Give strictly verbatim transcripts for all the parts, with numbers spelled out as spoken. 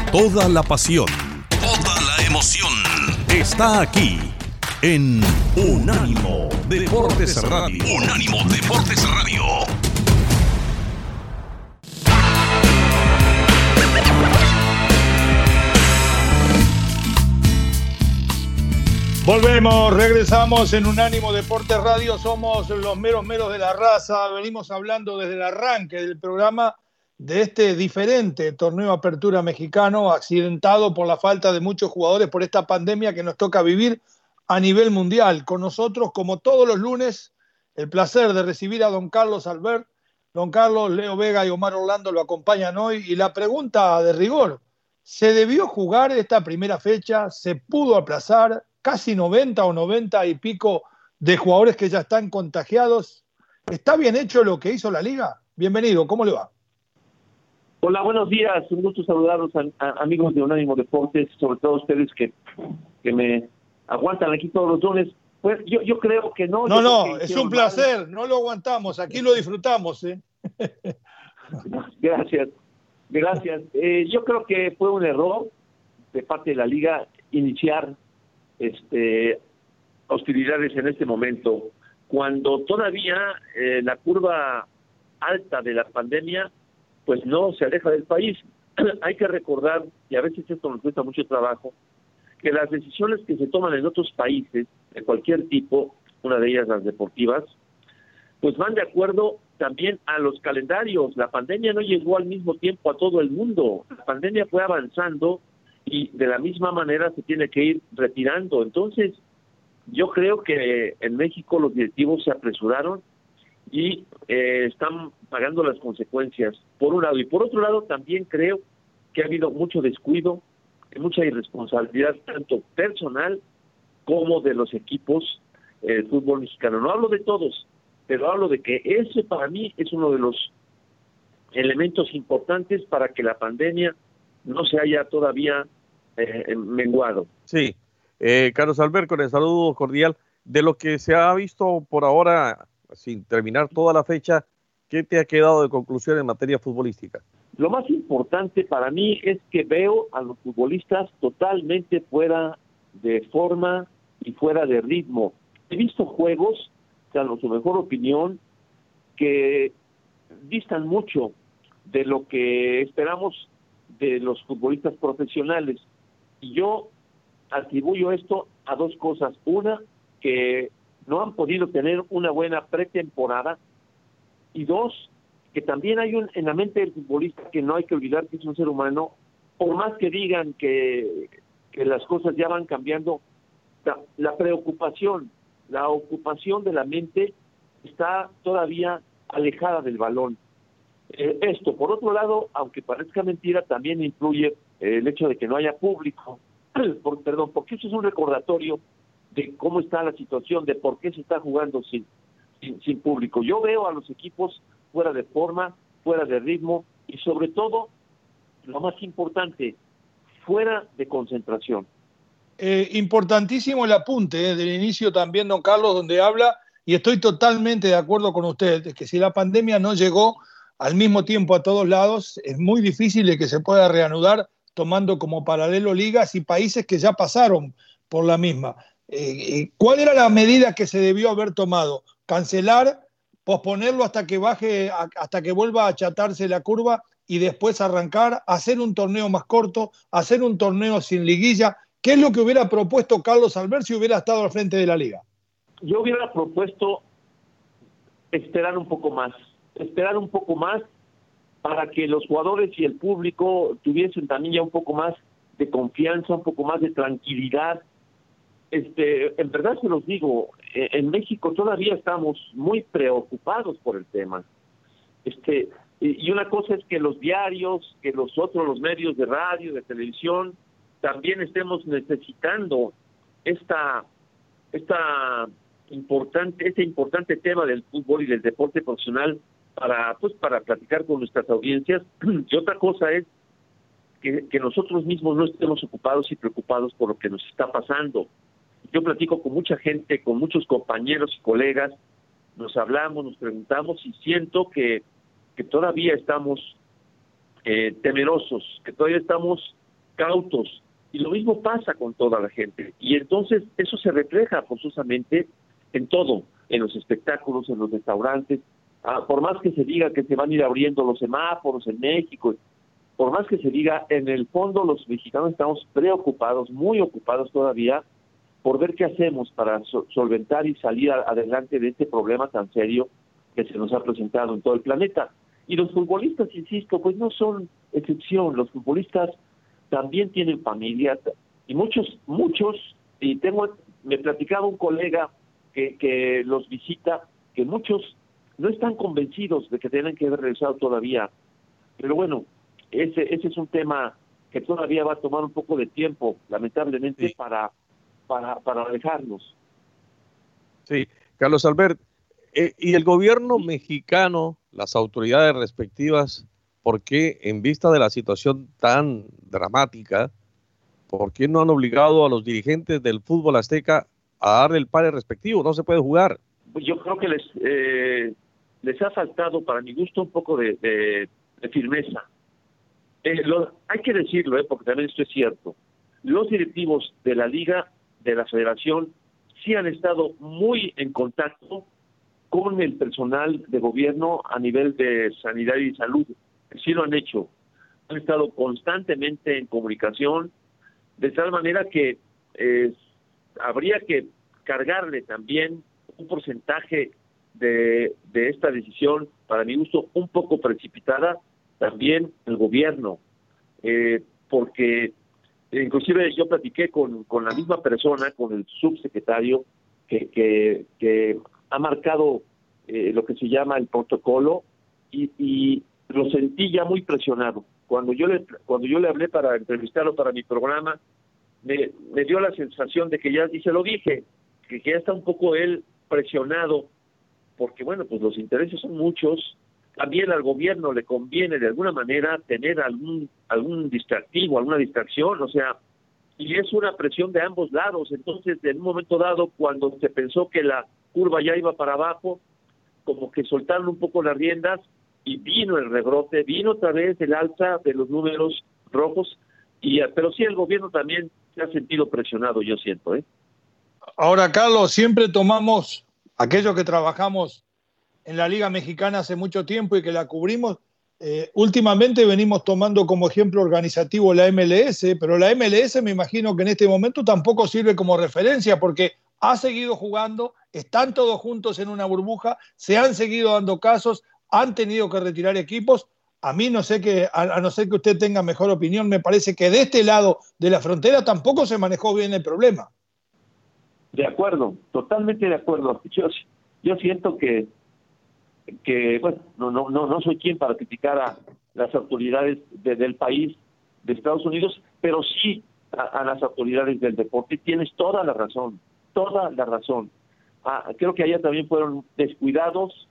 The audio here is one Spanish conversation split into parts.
Toda la pasión, toda la emoción está aquí en Unánimo Deportes Radio. Unánimo Deportes Radio. Volvemos, regresamos en Unánimo Deportes Radio. Somos los meros meros de la raza. Venimos hablando desde el arranque del programa de este diferente torneo Apertura Mexicano, accidentado por la falta de muchos jugadores por esta pandemia que nos toca vivir a nivel mundial. Con nosotros, como todos los lunes, el placer de recibir a don Carlos Albert. Don Carlos, Leo Vega y Omar Orlando lo acompañan hoy. Y la pregunta de rigor, ¿se debió jugar esta primera fecha? ¿Se pudo aplazar? Casi noventa o noventa y pico de jugadores que ya están contagiados. ¿Está bien hecho lo que hizo la Liga? Bienvenido, ¿cómo le va? Hola, buenos días. Un gusto saludarlos, a, a, amigos de Unánimo Deportes, sobre todo ustedes que, que me aguantan aquí todos los lunes. Pues yo, yo creo que no. No, no, es un placer. Mal. No lo aguantamos. Aquí lo disfrutamos, ¿eh? Gracias. Gracias. Eh, yo creo que fue un error de parte de la Liga iniciar este hostilidades en este momento, cuando todavía eh, la curva alta de la pandemia pues no se aleja del país. Hay que recordar, y a veces esto nos cuesta mucho trabajo, que las decisiones que se toman en otros países, de cualquier tipo, una de ellas las deportivas, pues van de acuerdo también a los calendarios. La pandemia no llegó al mismo tiempo a todo el mundo, la pandemia fue avanzando y de la misma manera se tiene que ir retirando. Entonces, yo creo que en México los directivos se apresuraron y eh, están pagando las consecuencias, por un lado. Y por otro lado, también creo que ha habido mucho descuido, mucha irresponsabilidad, tanto personal como de los equipos del eh, fútbol mexicano. No hablo de todos, pero hablo de que ese para mí es uno de los elementos importantes para que la pandemia no se haya todavía eh, menguado. Sí, eh, Carlos Albert, con el saludo cordial. De lo que se ha visto por ahora, sin terminar toda la fecha, ¿qué te ha quedado de conclusión en materia futbolística? Lo más importante para mí es que veo a los futbolistas totalmente fuera de forma y fuera de ritmo. He visto juegos, salvo su mejor opinión, que distan mucho de lo que esperamos de los futbolistas profesionales. Y yo atribuyo esto a dos cosas. Una, que no han podido tener una buena pretemporada. Y dos, que también hay un, en la mente del futbolista, que no hay que olvidar que es un ser humano, por más que digan que, que las cosas ya van cambiando, la, la preocupación, la ocupación de la mente está todavía alejada del balón. Eh, esto, por otro lado, aunque parezca mentira, también influye eh, el hecho de que no haya público, por, perdón, porque eso es un recordatorio de cómo está la situación, de por qué se está jugando sin, sin, sin público. Yo veo a los equipos fuera de forma, fuera de ritmo y sobre todo, lo más importante, fuera de concentración. Eh, importantísimo el apunte eh, del inicio también, don Carlos, donde habla, y estoy totalmente de acuerdo con usted, es que si la pandemia no llegó al mismo tiempo a todos lados, es muy difícil de que se pueda reanudar tomando como paralelo ligas y países que ya pasaron por la misma. Eh, ¿Cuál era la medida que se debió haber tomado? ¿Cancelar, posponerlo hasta que baje, hasta que vuelva a achatarse la curva y después arrancar, hacer un torneo más corto, hacer un torneo sin liguilla? ¿Qué es lo que hubiera propuesto Carlos Albert si hubiera estado al frente de la liga? Yo hubiera propuesto esperar un poco más, esperar un poco más para que los jugadores y el público tuviesen también ya un poco más de confianza, un poco más de tranquilidad. Este, en verdad se los digo, en México todavía estamos muy preocupados por el tema. Este, y una cosa es que los diarios, que los otros, los medios de radio, de televisión, también estemos necesitando esta, esta importante, este importante tema del fútbol y del deporte profesional para, pues, para platicar con nuestras audiencias. Y otra cosa es que, que nosotros mismos no estemos ocupados y preocupados por lo que nos está pasando. Yo platico con mucha gente, con muchos compañeros y colegas, nos hablamos, nos preguntamos y siento que, que todavía estamos eh, temerosos, que todavía estamos cautos. Y lo mismo pasa con toda la gente. Y entonces eso se refleja forzosamente en todo, en los espectáculos, en los restaurantes. Ah, por más que se diga que se van a ir abriendo los semáforos en México, por más que se diga, en el fondo los mexicanos estamos preocupados, muy ocupados todavía, por ver qué hacemos para so- solventar y salir a- adelante de este problema tan serio que se nos ha presentado en todo el planeta. Y los futbolistas, insisto, pues no son excepción. Los futbolistas también tienen familia, y muchos, muchos, y tengo, me platicaba un colega que, que los visita, que muchos no están convencidos de que tienen que haber regresado todavía. Pero bueno, ese, ese es un tema que todavía va a tomar un poco de tiempo, lamentablemente, sí. para, para, para alejarnos. Sí, Carlos Albert, eh, y el gobierno mexicano, las autoridades respectivas, ¿por qué en vista de la situación tan dramática, por qué no han obligado a los dirigentes del fútbol azteca a darle el pare respectivo? No se puede jugar. Yo creo que les eh, les ha faltado, para mi gusto, un poco de, de, de firmeza. Eh, lo, hay que decirlo, eh, porque también esto es cierto. Los directivos de la liga, de la federación, sí han estado muy en contacto con el personal de gobierno a nivel de sanidad y salud. Sí lo han hecho. Han estado constantemente en comunicación, de tal manera que eh, habría que cargarle también un porcentaje de, de esta decisión, para mi gusto, un poco precipitada, también el gobierno, eh, porque inclusive yo platiqué con, con la misma persona, con el subsecretario, que, que, que ha marcado eh, lo que se llama el protocolo, y, y lo sentí ya muy presionado. Cuando yo le cuando yo le hablé para entrevistarlo para mi programa, me, me dio la sensación de que ya, y se lo dije, que, que ya está un poco él presionado, porque bueno, pues los intereses son muchos. También al gobierno le conviene de alguna manera tener algún algún distractivo, alguna distracción, o sea, y es una presión de ambos lados. Entonces, en un momento dado, cuando se pensó que la curva ya iba para abajo, como que soltaron un poco las riendas, y vino el rebrote, vino otra vez el alza de los números rojos, y pero sí el gobierno también se ha sentido presionado, yo siento, ¿eh? Ahora, Carlos, siempre tomamos, aquellos que trabajamos en la Liga Mexicana hace mucho tiempo y que la cubrimos, eh, últimamente venimos tomando como ejemplo organizativo la M L S, pero la M L S me imagino que en este momento tampoco sirve como referencia, porque ha seguido jugando, están todos juntos en una burbuja, se han seguido dando casos, han tenido que retirar equipos. A mí, no sé que, a, a no ser que usted tenga mejor opinión, me parece que de este lado de la frontera tampoco se manejó bien el problema. De acuerdo, totalmente de acuerdo. Yo, yo siento que, que bueno, no, no, no, no soy quien para criticar a las autoridades de, del país, de Estados Unidos, pero sí a, a las autoridades del deporte. Tienes toda la razón, toda la razón. Ah, creo que allá también fueron descuidados,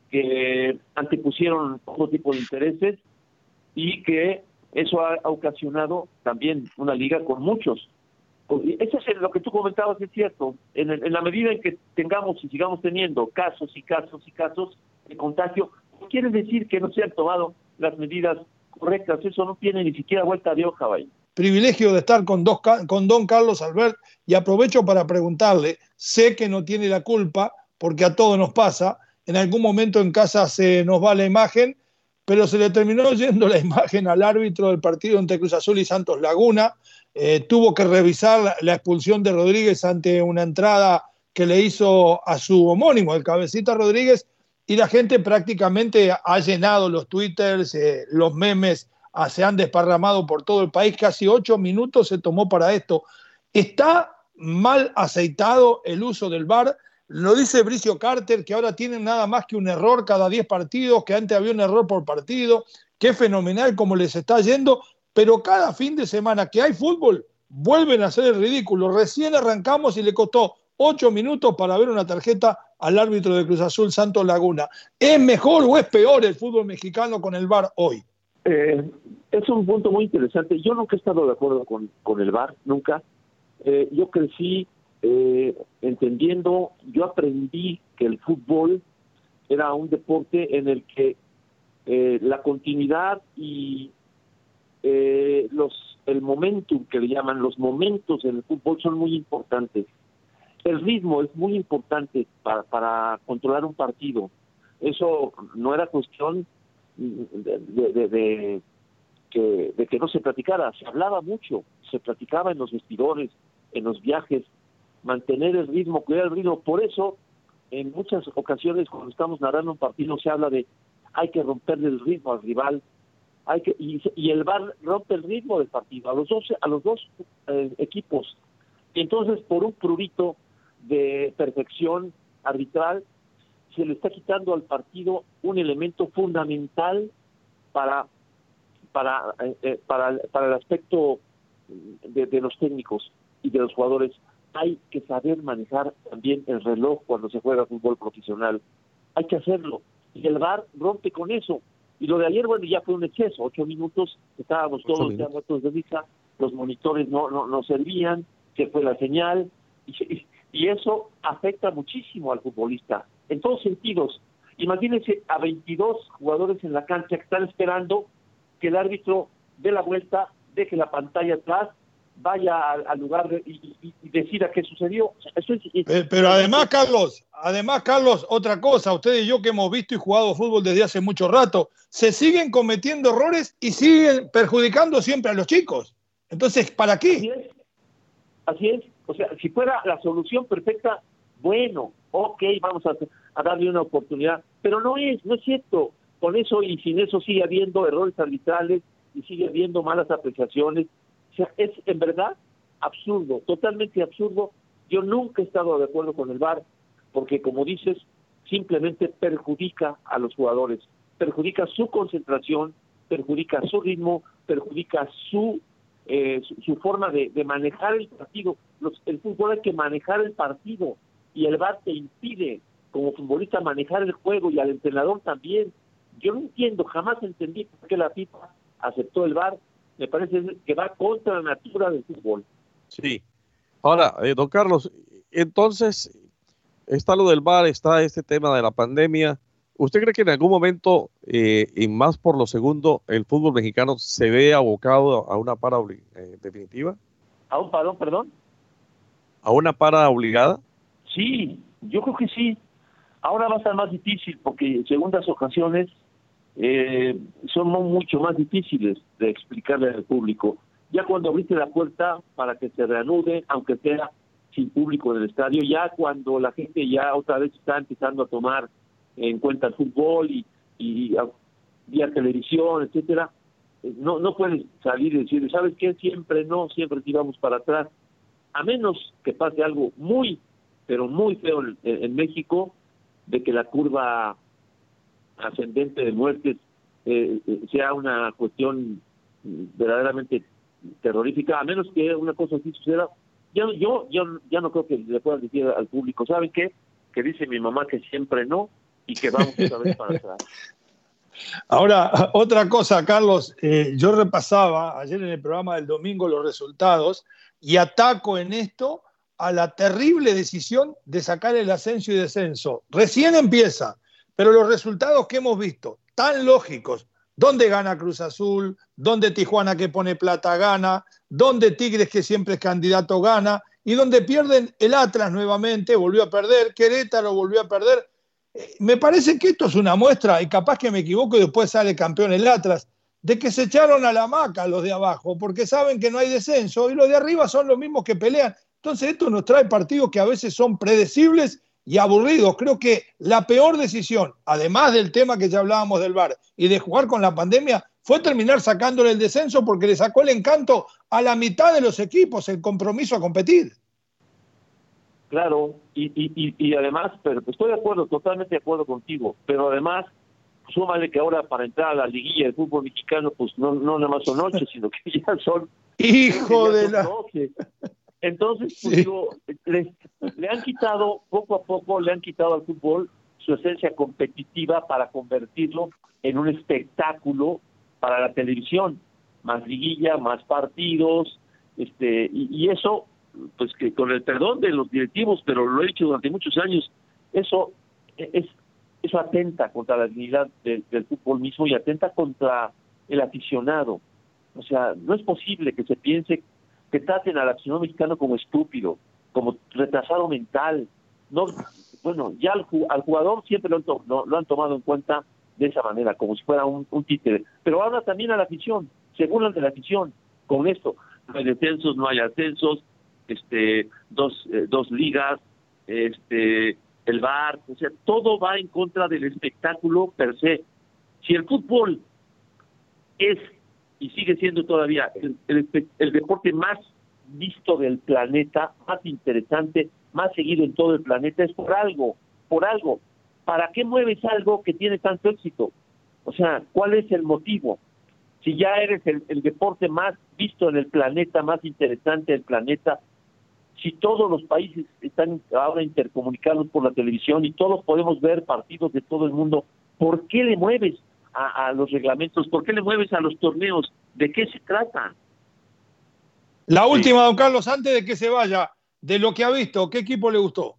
que antepusieron otro tipo de intereses, y que eso ha, ha ocasionado también una liga con muchos. Eso es lo que tú comentabas, es cierto. En, en la medida en que tengamos y sigamos teniendo casos y casos y casos de contagio, no quiere decir que no se han tomado las medidas correctas. Eso no tiene ni siquiera vuelta de hoja, vaya. Privilegio de estar con, dos, con don Carlos Albert, y aprovecho para preguntarle, sé que no tiene la culpa, porque a todos nos pasa, en algún momento en casa se nos va la imagen, pero se le terminó yendo la imagen al árbitro del partido entre Cruz Azul y Santos Laguna. Eh, tuvo que revisar la, la expulsión de Rodríguez ante una entrada que le hizo a su homónimo, el Cabecita Rodríguez, y la gente prácticamente ha llenado los twitters, eh, los memes ah, se han desparramado por todo el país. Casi ocho minutos se tomó para esto. ¿Está mal aceitado el uso del V A R? Lo dice Bricio Carter, que ahora tienen nada más que un error cada diez partidos, que antes había un error por partido, que es fenomenal como les está yendo, pero cada fin de semana que hay fútbol, vuelven a hacer el ridículo. Recién arrancamos y le costó ocho minutos para ver una tarjeta al árbitro de Cruz Azul, Santos Laguna. ¿Es mejor o es peor el fútbol mexicano con el V A R hoy? Eh, es un punto muy interesante. Yo nunca he estado de acuerdo con, con el V A R, nunca. Eh, yo crecí eh, entendiendo, yo aprendí que el fútbol era un deporte en el que eh, la continuidad y eh, los el momentum que le llaman, los momentos en el fútbol son muy importantes. El ritmo es muy importante para, para controlar un partido. Eso no era cuestión de, de, de, de, que, de que no se platicara, se hablaba mucho, se platicaba en los vestidores, en los viajes, mantener el ritmo, cuidar el ritmo. Por eso, en muchas ocasiones cuando estamos narrando un partido se habla de hay que romperle el ritmo al rival, hay que y, y el V A R rompe el ritmo del partido a los dos a los dos eh, equipos. Y entonces, por un prurito de perfección arbitral, se le está quitando al partido un elemento fundamental para para eh, para, para el aspecto de, de los técnicos y de los jugadores. Hay que saber manejar también el reloj cuando se juega fútbol profesional. Hay que hacerlo. Y el V A R rompe con eso. Y lo de ayer, bueno, ya fue un exceso. Ocho minutos, estábamos todos ya muertos de risa, los monitores no, no, no servían, se fue la señal, y, y eso afecta muchísimo al futbolista, en todos sentidos. Imagínense a veintidós jugadores en la cancha que están esperando que el árbitro dé la vuelta, deje la pantalla atrás, vaya al, al lugar de, y, y, y decida qué sucedió. Eso es, es, pero, pero además, Carlos, además, Carlos, otra cosa, ustedes y yo que hemos visto y jugado fútbol desde hace mucho rato, se siguen cometiendo errores y siguen perjudicando siempre a los chicos. Entonces, ¿para qué? Así es. Así es. O sea, si fuera la solución perfecta, bueno, ok, vamos a, a darle una oportunidad, pero no es, no es cierto. Con eso y sin eso sigue habiendo errores arbitrales y sigue habiendo malas apreciaciones. O sea, es en verdad absurdo, totalmente absurdo. Yo nunca he estado de acuerdo con el V A R, porque como dices, simplemente perjudica a los jugadores, perjudica su concentración, perjudica su ritmo, perjudica su eh, su, su forma de, de manejar el partido. Los, el fútbol hay que manejar el partido, y el V A R te impide como futbolista manejar el juego, y al entrenador también. Yo no entiendo, jamás entendí por qué la FIFA aceptó el V A R. Me parece que va contra la natura del fútbol. Sí. Ahora, eh, don Carlos, entonces está lo del V A R, está este tema de la pandemia. ¿Usted cree que en algún momento, eh, y más por lo segundo, el fútbol mexicano se ve abocado a una para eh, definitiva? ¿A un parón, perdón? ¿A una para obligada? Sí, yo creo que sí. Ahora va a estar más difícil porque en segundas ocasiones eh, son mucho más difíciles de explicarle al público. Ya cuando abriste la puerta para que se reanude, aunque sea sin público en el estadio, ya cuando la gente ya otra vez está empezando a tomar en cuenta el fútbol y, y vía televisión, etcétera, no no puedes salir y decir, ¿sabes qué? Siempre no, siempre tiramos para atrás. A menos que pase algo muy, pero muy feo en, en México, de que la curva ascendente de muertes eh, sea una cuestión verdaderamente terrorífica, a menos que una cosa así suceda. Yo, yo, yo ya no creo que le puedan decir al público, ¿saben qué? Que dice mi mamá que siempre no, y que vamos otra vez para atrás. Ahora, otra cosa, Carlos, eh, yo repasaba ayer en el programa del domingo los resultados y ataco en esto a la terrible decisión de sacar el ascenso y descenso. Recién empieza, pero los resultados que hemos visto, tan lógicos, donde gana Cruz Azul, donde Tijuana que pone plata gana, donde Tigres que siempre es candidato gana, y donde pierden el Atlas nuevamente, volvió a perder, Querétaro volvió a perder. Eh, me parece que esto es una muestra, y capaz que me equivoco y después sale campeón el Atlas, de que se echaron a la hamaca los de abajo, porque saben que no hay descenso, y los de arriba son los mismos que pelean. Entonces esto nos trae partidos que a veces son predecibles y aburridos. Creo que la peor decisión, además del tema que ya hablábamos del V A R y de jugar con la pandemia, fue terminar sacándole el descenso porque le sacó el encanto a la mitad de los equipos, el compromiso a competir. Claro, y, y, y además, pero estoy de acuerdo, totalmente de acuerdo contigo, pero además, súmale que ahora para entrar a la liguilla del fútbol mexicano, pues no, no nada más son ocho, sino que ya son... ¡Hijo ya de son la...! doce. Entonces, pues, Sí. digo, le, le han quitado, poco a poco, le han quitado al fútbol su esencia competitiva para convertirlo en un espectáculo para la televisión, más liguilla, más partidos, este y, y eso, pues que con el perdón de los directivos, pero lo he dicho durante muchos años, eso es eso atenta contra la dignidad de, del fútbol mismo y atenta contra el aficionado. O sea, no es posible que se piense que traten al aficionado mexicano como estúpido, como retrasado mental. No, bueno, ya al, al jugador siempre lo han, to, lo, lo han tomado en cuenta de esa manera, como si fuera un, un títere. Pero ahora también a la afición, se burlan de la afición con esto. No hay descensos, no hay ascensos, este, dos, eh, dos ligas, este, el V A R, o sea, todo va en contra del espectáculo per se. Si el fútbol es y sigue siendo todavía el, el, el deporte más visto del planeta, más interesante, más seguido en todo el planeta, es por algo, por algo. ¿Para qué mueves algo que tiene tanto éxito? O sea, ¿cuál es el motivo? Si ya eres el, el deporte más visto en el planeta, más interesante del planeta, si todos los países están ahora intercomunicados por la televisión y todos podemos ver partidos de todo el mundo, ¿por qué le mueves a, a los reglamentos? ¿Por qué le mueves a los torneos? ¿De qué se trata? La última, don Carlos, antes de que se vaya, de lo que ha visto, ¿qué equipo le gustó?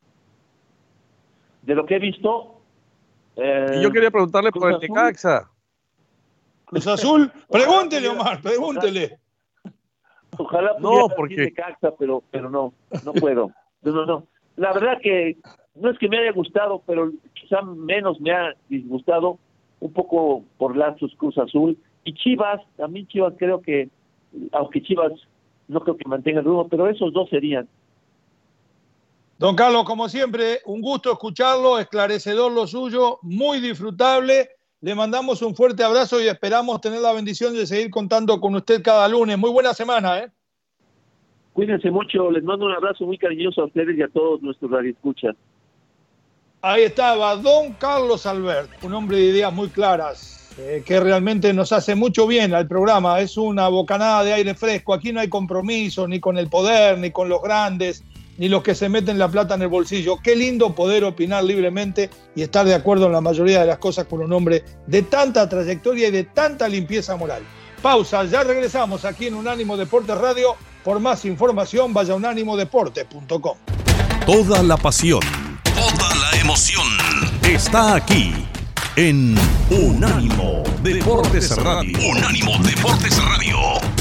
De lo que he visto... Eh, y yo quería preguntarle por el Necaxa. Cruz Azul, pregúntele, Omar, pregúntele. Ojalá no, porque Necaxa, pero pero no, no puedo. No, no, no. La verdad que no es que me haya gustado, pero quizá menos me ha disgustado un poco por Lazos, Cruz Azul y Chivas. También Chivas creo que, aunque Chivas no creo que mantenga el rumbo, pero esos dos serían. Don Carlos, como siempre, un gusto escucharlo, esclarecedor lo suyo, muy disfrutable. Le mandamos un fuerte abrazo y esperamos tener la bendición de seguir contando con usted cada lunes. Muy buena semana, ¿eh? Cuídense mucho, les mando un abrazo muy cariñoso a ustedes y a todos nuestros radioescuchas. Ahí estaba don Carlos Albert, un hombre de ideas muy claras, eh, que realmente nos hace mucho bien al programa. Es una bocanada de aire fresco. Aquí no hay compromiso ni con el poder, ni con los grandes, ni los que se meten la plata en el bolsillo. Qué lindo poder opinar libremente y estar de acuerdo en la mayoría de las cosas con un hombre de tanta trayectoria y de tanta limpieza moral. Pausa, ya regresamos aquí en Unánimo Deportes Radio. Por más información, vaya a unánimo deportes punto com. Toda la pasión, toda la emoción está aquí en Unánimo Deportes Radio. Unánimo Deportes Radio.